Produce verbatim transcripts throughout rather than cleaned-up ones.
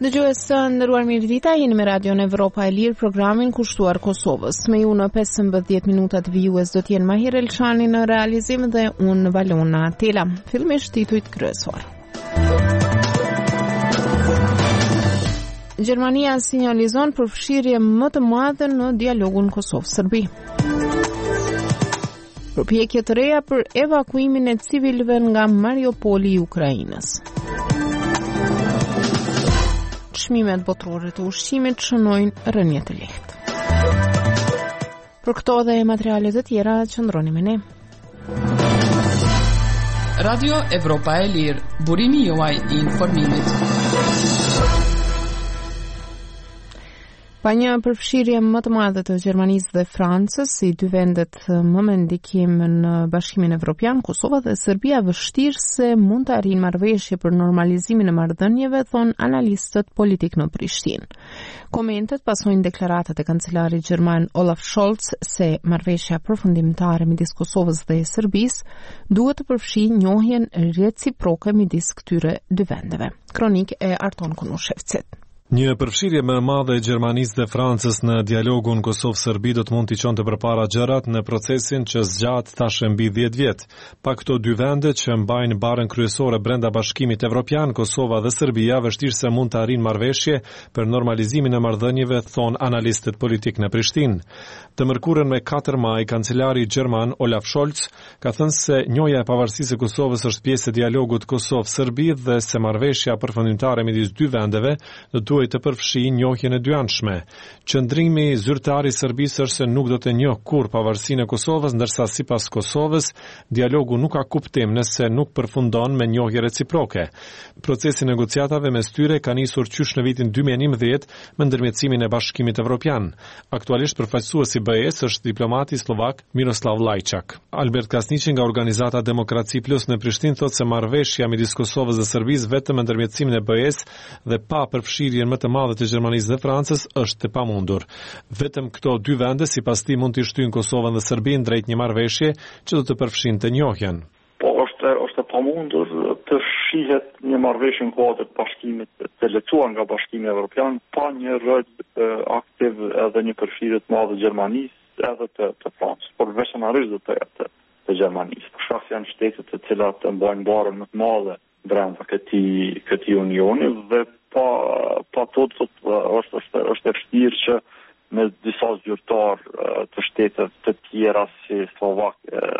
Dëgjues të nderuar mirdita, jeni me Radion Evropa e Lirë, programin kushtuar Kosovës. Me ju në pesëmbëdhjetë minutat vijues do t'jenë Mahir Elçani në realizim dhe unë Valona Tela. Fillimisht titujt kryesor. Gjermania sinjalizon përfshirje më të madhe në dialogun Kosovë-Serbi. Përpjekje të reja për evakuimin e civilëve nga Mariupoli i Ukrainës. Çmimet botërore të ushqimit shënojnë rënje të lehtë. Për këto dhe materialet të tjera, qëndroni me ne. Radio Evropa e Lirë, burimi juaj i informimit. Pa një përfshirje më të madhe të Gjermanisë dhe Francës, si dy vendet më me ndikim në Bashkimin Evropian, Kosova dhe Serbia vështirë se mund të arrijnë marrëveshje për normalizimin e marrëdhënieve, thon analistët politik në Prishtinë. Komentet pasojnë deklaratat e kancelarit gjerman Olaf Scholz se marrëveshja përfundimtare midis Kosovës dhe Serbisë duhet të përfshijë njohjen reciproke midis këtyre dy vendeve. Kronik e Arton Kunushevcit. Një përfshirje më e madhe e Gjermanisë dhe Francës në dialogun Kosovë-Serbi do të mund t'i çonte përpara gjërat në procesin që zgjat tash mbi dhjetë vjet. Pa këto dy vende që mbajnë barën kryesore brenda Bashkimit Evropian, Kosova dhe Serbia vështirë se mund të arrijnë marrëveshje për normalizimin e marrëdhënieve, thon analistët politik në Prishtinë. Të mërkurën me katër maj, kancelari gjerman Olaf Scholz ka thënë se njohja e pavarësisë së Kosovës është pjesë e dialogut Kosovë-Serbi dhe se marrëveshja përfundimtare midis dy vendeve do të të përfshijë njohjen e dyanshme. Qëndrimi zyrtar i Serbisë është se nuk do të njohë kurrë pavarësinë e Kosovës, ndërsa sipas Kosovës, dialogu nuk ka kuptim nëse nuk përfundon me njohje reciproke. Procesi i negociatave mes tyre ka nisur qysh në vitin dy mijë e njëmbëdhjetë me ndërmjetësimin e Bashkimit Evropian. Aktualisht përfaqësuesi i B E-s është diplomati slovak Miroslav Lajčak. Albert Kasniqi nga organizata Demokraci Plus në Prishtinë thotë se marrëveshja midis Kosovës dhe Serbisë vetëm me ndërmjetësimin e B E-s dhe pa përfshirjen më të madhe të Gjermanisë dhe Francës është e pamundur. Vetëm këto dy vende sipas tij mund të shtyjnë Kosovën dhe Serbinë drejt një marrëveshje që do të përfshinte njohjen. Po është është e pamundur të shihet një marrëveshje në kuadër të bashkimit të lecuar nga Bashkimi Evropian pa një rol aktiv edhe një përfshirje të madhe të Gjermanisë edhe të, të Francës, por veçanërisht të, të, të Gjermanisë. Për shkak se janë shtete të cilat mbajnë barën më të madhe brenda këtij këtij unioni dhe pa pa tot është është është e vështirë që me disa zyrtar të shteteve të tjera si Slovak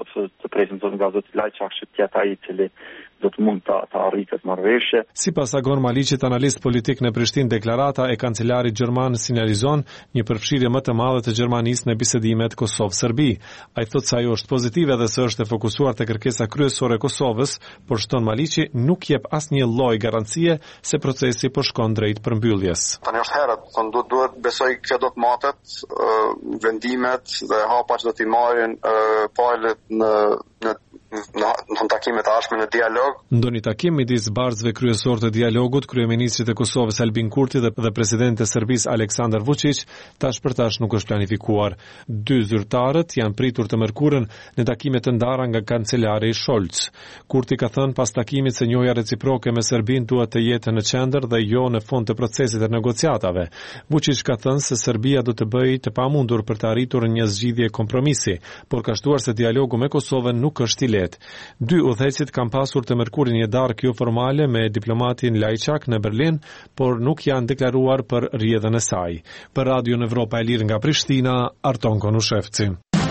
të presin të nga zoti Lajčak që tjetë ai i cili do të mund të, të arrijë këtë marrëveshje. Sipas Agon Maliqit, analist politik në Prishtinë, deklarata e kancelarit gjerman sinjalizon një përfshirje më të madhe të Gjermanisë në bisedimet Kosovë-Serbi. Ai thotë se ajo është pozitive dhe se është e fokusuar te kërkesa kryesore e Kosovës, por shton Maliqi nuk jep asnjë lloj garancie se procesi po shkon drejt përmbylljes. Tani është herët, thonë duhet duhet besoj kjo do të matet, uh, vendimet dhe hapa që do t'i marrin uh, palët në në në, në takimet e ardhshme në dialog. Ndonjë takim midis barzëve kryesor të dialogut, kryeministrit e Kosovës Albin Kurti dhe, dhe presidenti i Serbisë Aleksandar Vučić, tash për tash nuk është planifikuar. Dy zyrtarët janë pritur të mërkurën në takime të ndara nga kancelari Scholz. Kurti ka thënë pas takimit se njohja reciproke me Serbinë duhet të jetë në qendër dhe jo në fund të procesit të negociatave. Vučić ka thënë se Serbia do të bëjë të pamundur për të arritur një zgjidhje kompromisi, por ka shtuar se dialogu me Kosovën nuk është i lehtë. Dy udhëhecit kanë pasur të mërkurin një darkë jo formale me diplomatin Lajčak në Berlin, por nuk janë deklaruar për rrjedhën e saj. Për Radio Evropa e Lirë nga Prishtina, Arton Konushevci.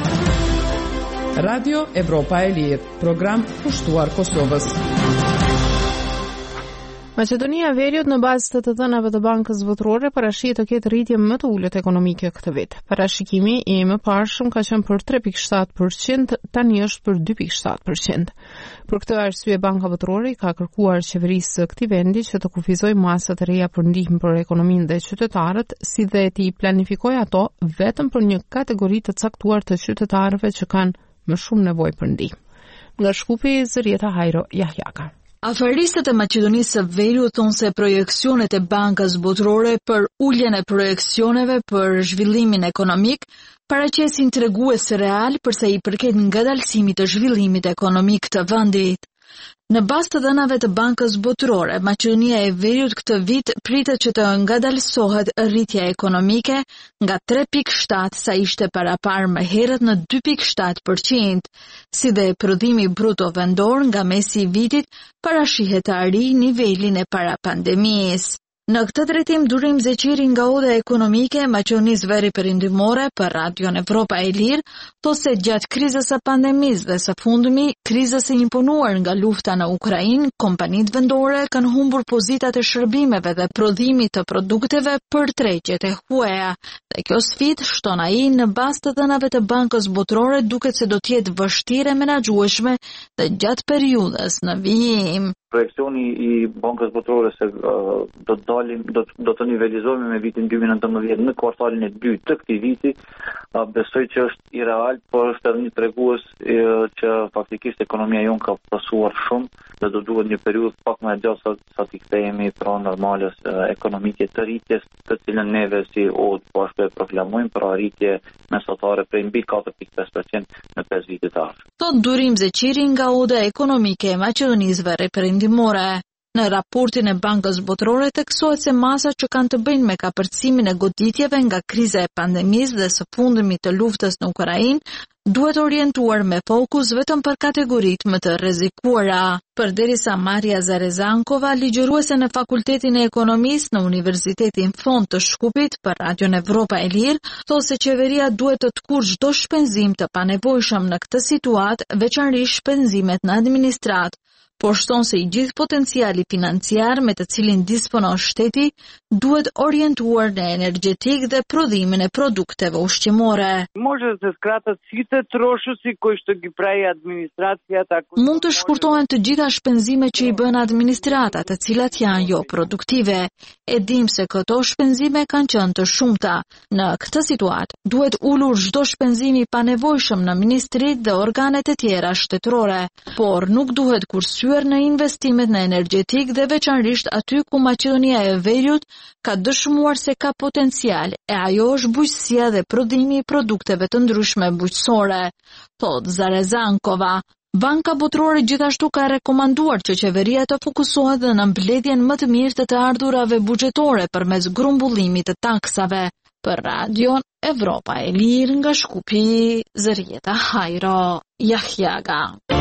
Radio Evropa e Lirë, program kushtuar Kosovës. Maqedonia e Veriut në bazë të të dhënave të Bankës Botërore parashit të ketë rritje më të ulët ekonomike këtë vit. Parashikimi i mëparshëm ka qenë për tre pikë shtatë përqind, tani është për dy pikë shtatë përqind. Për këtë arsye Banka Botërore ka kërkuar qeverisë së këtij vendi që të kufizojë masa të reja për ndihmë për ekonominë dhe qytetarët, si dhe të planifikojë ato vetëm për një kategori të caktuar të qytetarëve që kanë më shumë nevojë për ndihmë. Nga Shkupi, Zërieta Hajro Jahjaka. Afaristët e Maqedonisë së Veriut thonë se projekcionet e Bankës Botërore për uljen e projekcioneve për zhvillimin ekonomik paraqesin tregues real përsa i përket ngadalësimit të zhvillimit ekonomik të vendit. Në bazë të dhënave të Bankës Botërore, Maqedonia e Veriut këtë vit pritet që të ngadalësohet rritja ekonomike nga tre pikë shtatë sa ishte parapar më herët në dy pikë shtatë përqind, si dhe prodhimi bruto vendor nga mesi i vitit parashihet të arrijë nivelin e para pandemisë. Në këtë drejtim, Durim Zeqiri nga Oda Ekonomike e Maqedonisë Veri Perëndimore për Radion Evropa e Lirë, thotë se gjatë krizës së pandemisë dhe së fundmi, krizës së imponuar nga lufta në Ukrainë, kompanitë vendore kanë humbur pozitat e shërbimeve dhe prodhimit të produkteve për tregjet e huaja. Dhe kjo sfidë, shton ai, në bazë të dhënave të Bankës Botërore duket se do të jetë vështirë e menaxhueshme dhe gjatë periudhës në vijim. Projekcioni i Bankës Botërore se uh, do të dalim, do, do të nivelizohemi me vitin dy mijë e nëntëmbëdhjetë në kvartalin e dytë të këtij viti, uh, besoj që është i real, por është edhe një tregues uh, që faktikisht ekonomia jonë ka pasuar shumë dhe do duhet një periudhë pak më e gjatë sa, sa të kthehemi pranë normales uh, ekonomike të rritjes, të cilën neve si O D po ashtu e proklamojmë për arritje mesatare prej mbi katër pikë pesë përqind në pesë vite të ardhshme. Thot Durim Zeqiri nga Oda Ekonomike e Maqedonisë Veri Perëndimore. Në raportin e Bankës Botërore theksohet se masat që kanë të bëjnë me kapërcimin e goditjeve nga kriza e pandemisë dhe së fundmi të luftës në Ukrainë duhet orientuar me fokus vetëm për kategoritë më të rrezikuara. Përderisa Maria Zarezankova, ligjëruese në Fakultetin e Ekonomisë në Universitetin Fond të Shkupit për Radion Evropa e Lirë, thotë se qeveria duhet të tkurrë çdo shpenzim të panevojshëm në këtë situatë, veçanërisht shpenzimet në administratë, por shton se i gjithë potenciali financiar me të cilin disponon shteti duhet orientuar në energjetik dhe prodhimin e produkteve ushqimore. Може да се скратат сите трошоци кои што ги прави администрацијата. Mund të shkurtohen të gjitha shpenzimet që i bën administrata, të cilat janë jo produktive. E dim se këto shpenzime kanë qenë të shumta. Në këtë situatë duhet ulur çdo shpenzim i panevojshëm në ministrit dhe organet e tjera shtetërore, por nuk duhet kursyer në investimet në energjetik dhe veçanërisht aty ku Maqedonia e Veriut ka dëshmuar se ka potencial, e ajo është bujqësia dhe prodhimi i produkteve të ndryshme bujqësore, thot Zarezankova. Banka Botërore gjithashtu ka rekomanduar që qeveria të fokusohet dhe në mbledhjen më të mirë të të ardhurave buxhetore përmes grumbullimit të taksave. Për Radion Evropa e Lirë nga Shkupi, Zërieta Hajro, Jahjaga.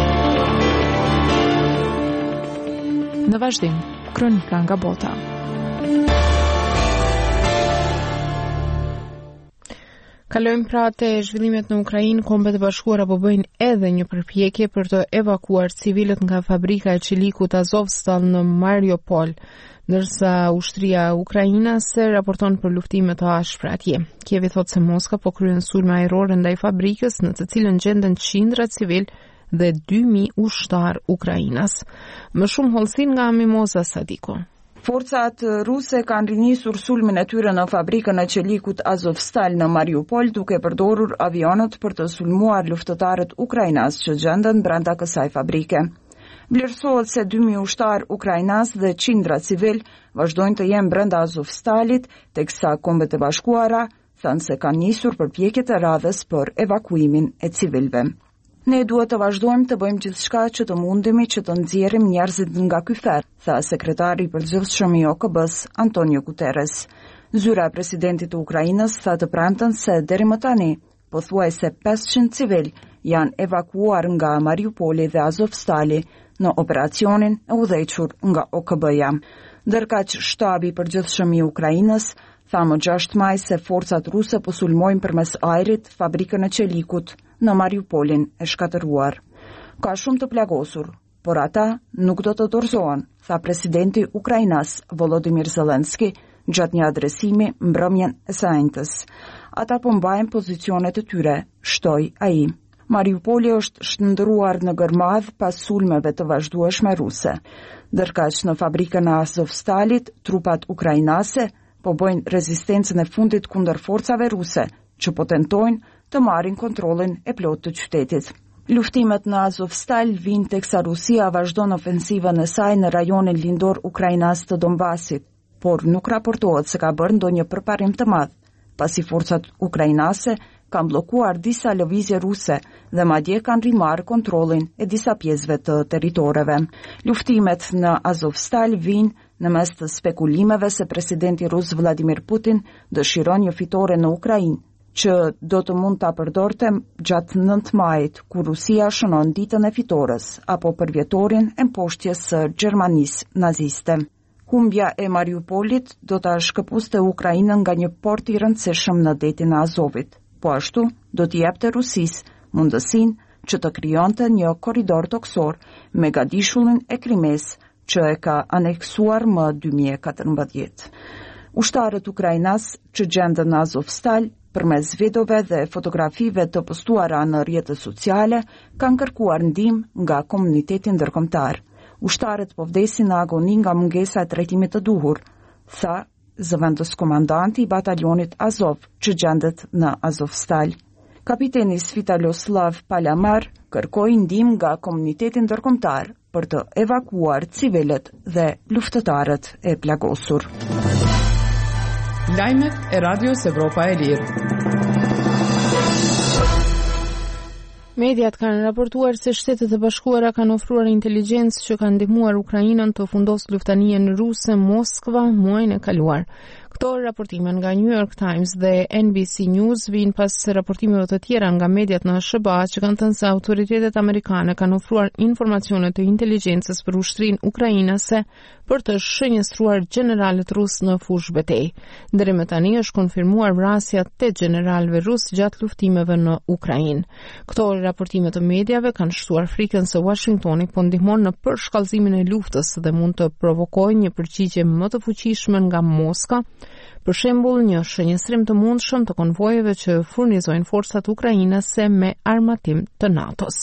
Në vazhdim, kronika nga bota. Kalojmë pra te zhvillimet në Ukrainë. Kombet e Bashkuara po bëjnë edhe një përpjekje për të evakuar civilët nga fabrika e çelikut Azovstal në Mariupol, ndërsa ushtria ukrainase raporton për luftime të ashpra atje. Kievi thotë se Moska po kryen sulme ajrore ndaj fabrikës në të cilën gjenden qindra civil dhe dy mijë ushtar ukrainas. Më shumë hollësin nga Mimoza Sadiko. Forcat ruse kanë rinisur sulmin e tyre në fabrikën e çelikut Azovstal në Mariupol, duke përdorur avionët për të sulmuar luftëtarët ukrainas që gjenden brenda kësaj fabrike. Vlerësohet se dy mijë ushtar ukrainas dhe qindra civil vazhdojnë të jenë brenda Azovstalit, teksa Kombet e Bashkuara thënë se kanë nisur përpjekje të radhës për evakuimin e civilëve. Ne duhet të vazhdojmë të bëjmë gjithçka që të mundemi që të nxjerrim njerëzit nga ky ferr, tha sekretari i përgjithshëm i O K B-s Antonio Guterres. Zyra e presidentit të Ukrainës tha të premten se deri më tani pothuajse pesëqind civil janë evakuuar nga Mariupoli dhe Azovstali në operacionin e udhëhequr nga O K B-ja. Ndërkaq shtabi i përgjithshëm i Ukrainës tha më gjashtë maj se forcat ruse po sulmojnë përmes ajrit fabrikën e çelikut në Mariupolin e shkatëruar. Ka shumë të plagosur, por ata nuk do të dorëzohen, tha presidenti Ukrainas Volodymyr Zelensky gjatë një adresimi mbrëmjen e së njëjtës. Ata po mbajnë pozicionet e tyre, shtoi ai. Mariupoli është shndërruar në gërmadh pas sulmeve të vazhdueshme ruse. Ndërkaq në fabrikën e Azovstalit, trupat ukrainase po bëjnë rezistencën e fundit kundër forcave ruse, që po tentojnë të marrin kontrollin e plotë të qytetit. Luftimet në Azovstal vijnë teksa Rusia vazhdon ofensivën e saj në rajonin lindor ukrainas të Donbasit, por nuk raportohet se ka bërë ndonjë përparim të madh, pasi forcat ukrainase kanë bllokuar disa lëvizje ruse dhe madje kanë rimarrë kontrollin e disa pjesëve të territoreve. Luftimet në Azovstal vijnë në mes të spekulimeve se presidenti rus Vladimir Putin dëshiron një fitore në Ukrainë, që do të mund ta përdorte gjatë nëntë majit, kur Rusia shënon ditën e fitores, apo për vjetorin e mposhtjes së Gjermanisë naziste. Humbja e Mariupolit do ta shkëpuste Ukrainën nga një port i rëndësishëm në detin e Azovit, po ashtu do t'i jepte Rusisë mundësinë që të krijonte një korridor toksor me gadishullin e Krimes, që e ka aneksuar më dy mijë e katërmbëdhjetë. Ushtarët ukrainas që gjenden në Azovstal, përmes videove dhe fotografive të postuara në rrjetet sociale, kanë kërkuar ndihmë nga komuniteti ndërkombëtar. Ushtarët po vdesin në agoni nga mungesa e trajtimit të duhur, tha zëvendës komandanti i batalionit Azov që gjendet në Azovstal. Kapiteni Svitaloslav Palamar kërkoi ndihmë nga komuniteti ndërkombëtar për të evakuar civilët dhe luftëtarët e plagosur. Lajmet e Radios Evropa e Lirë. Mediat kanë raportuar se Shtetet e Bashkuara kanë ofruar inteligjencë që kanë ndihmuar Ukrainën të fundosë luftëninë ruse Moskva muajin e kaluar. Këto raportime nga New York Times dhe N B C News vijnë pas raportimeve të tjera nga mediat në S B A që kanë thënë se autoritetet amerikane kanë ofruar informacione të inteligjencës për ushtrinë ukrainase për të shënjestruar gjeneralët rus në fushë betejë. Deri më tani është konfirmuar vrasja të tetë gjeneralëve rus gjatë luftimeve në Ukrainë. Këto raportime të mediave kanë shtuar frikën se Washingtoni po ndihmon në përshkallëzimin e luftës dhe mund të provokojë një përgjigje më të fuqishme nga Moska, për shembull një shënjestrim të mundshëm të konvojeve që furnizojnë forcat ukrainase me armatim të NATO-s.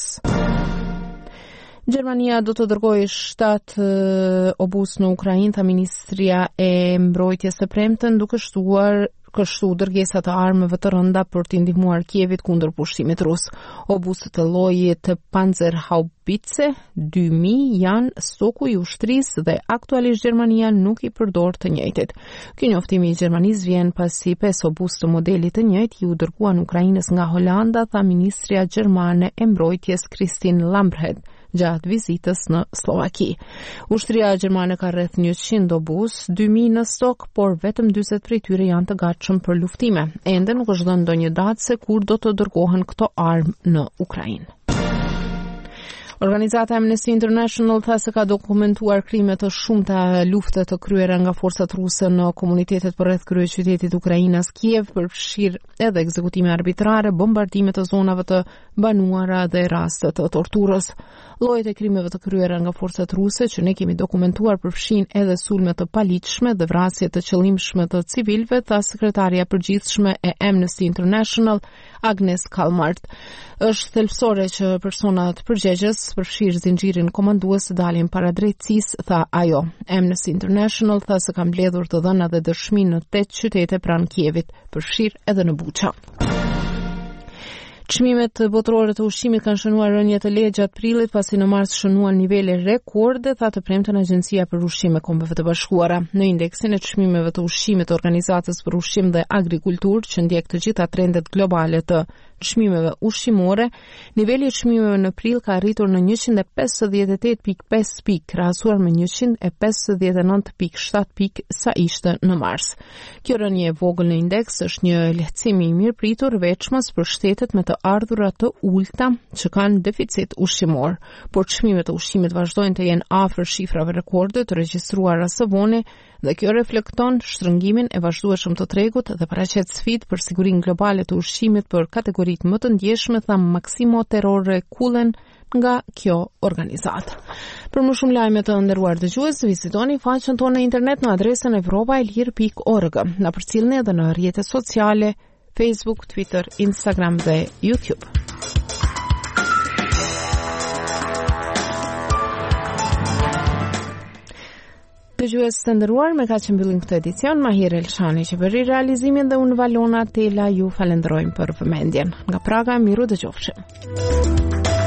Gjermania do të dërgojë shtatë obus në Ukrainë, tha Ministria e Mbrojtjes së premten, duke shtuar kështu dërgesa të armëve të rënda për të ndihmuar Kievit kundër pushtimit rus. Obusët e llojit Panzerhaubitze dy mijë janë stoku i ushtrisë dhe aktualisht Gjermania nuk i përdor të njëjtit. Ky njoftim i Gjermanisë vjen pasi pesë obus të modelit të njëjtë u dërguan Ukrainës nga Holanda, tha Ministria Gjermane e Mbrojtjes Christine Lambrecht gjatë vizitës në Slovaki. Ushtria gjermane ka rreth njëqind obus, dy mijë në stok, por vetëm dyzet prej tyre janë të gatshëm për luftime. Ende nuk është dhënë ndonjë datë se kur do të dërgohen këto armë në Ukrainë. Organizata Amnesty International tha se ka dokumentuar krime të shumta lufte të kryera nga forcat ruse në komunitetet përreth kryeqytetit Ukrainas Kiev, përfshirë edhe ekzekutime arbitrare, bombardime të zonave të banuara dhe raste të torturës. Llojet e krimeve të kryera nga forcat ruse që ne kemi dokumentuar përfshin edhe sulme të paligjshme dhe vrasje të qëllimshme të civilëve, tha sekretaria e përgjithshme e Amnesty International Agnes Callamard. Është thelbësore që personat përgjegjës përfshirë zinxhirin komandues të dalin para drejtësisë, tha ajo. Amnesty International tha se ka mbledhur të dhëna dhe dëshmi në tetë qytete pranë Kievit, përfshirë edhe në Buça. Çmimet botërore të ushqimit kanë shënuar rënje të lehtë gjatë prillit, pasi në mars shënuan nivele rekorde, tha të premten Agjencia për Ushqim e Kombeve të Bashkuara. Në indeksin e çmimeve të ushqimit të Organizatës për Ushqim dhe Agrikulturë, që ndjek të gjitha trendet globale të çmimeve ushqimore, niveli i çmimeve në prill ka arritur në njëqind e pesëdhjetë e tetë pikë pesë pikë, krahasuar me njëqind e pesëdhjetë e nëntë pikë shtatë pikë sa ishte në mars. Kjo rënje e vogël në indeks është një lehtësim i mirëpritur veçmës për shtetet me të ardhura të ulta që kanë deficit ushqimor, por çmimet e ushqimit vazhdojnë të jenë afër shifrave rekorde të regjistruara së voni dhe kjo reflekton shtrëngimin e vazhdueshëm të tregut dhe paraqet sfidë për sigurinë globale të ushqimit për kategoritë më të ndjeshme, tha Maximo Terrore Kullen nga kjo organizatë. Për më shumë lajme të nderuar dëgjues, vizitoni faqen tonë në internet në adresën evropaelir pikë org. Na përcjellni edhe në rrjetet sociale Facebook, Twitter, Instagram dhe YouTube. Dëgjues të nderuar, me kaq që mbyllim këtë edicion, Mahir Elshani që bëri realizimin dhe unë Valona Tela ju falenderojmë për vëmendjen. Nga Praga, miru dëgjofshim.